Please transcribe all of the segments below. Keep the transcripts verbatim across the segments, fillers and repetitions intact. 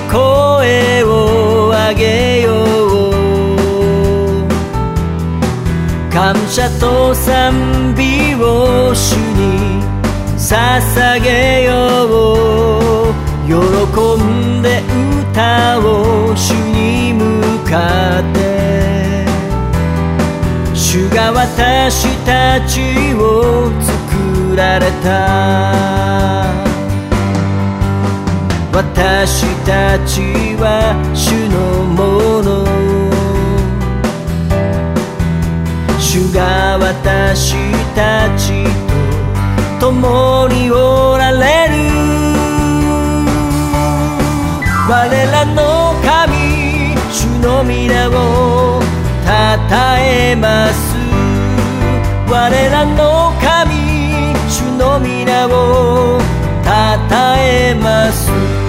声を上げよう。感謝と賛美を主に捧げよう。喜んで歌を主に向かって。主が私たちを作られた。私たちは主のもの。主が私たちと共におられる。我らの神、主の皆をたたえます。我らの神、主の皆をたたえます。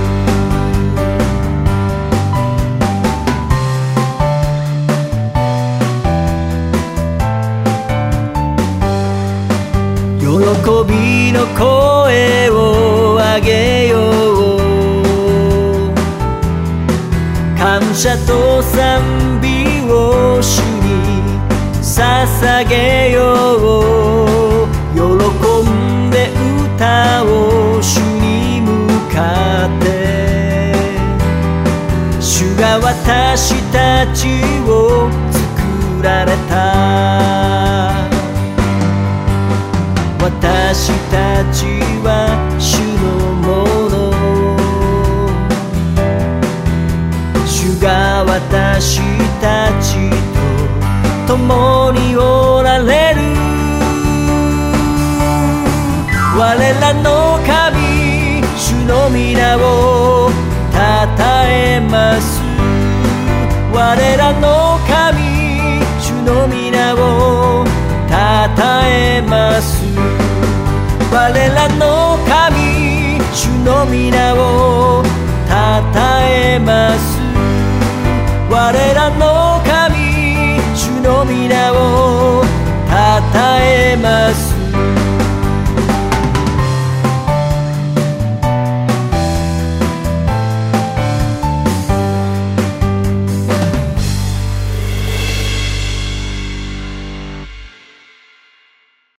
喜びの声を上げよう。感謝と賛美を主に捧げよう。喜んで歌を主に向かって。主が私たちを作られた。私たちは主のもの。主が私たちと共におられる。我らの神、主の皆をたたえます。我らの神、主の皆をたたえます。我らの神、主の皆をたたえます。我らの神、主の皆をたたえます。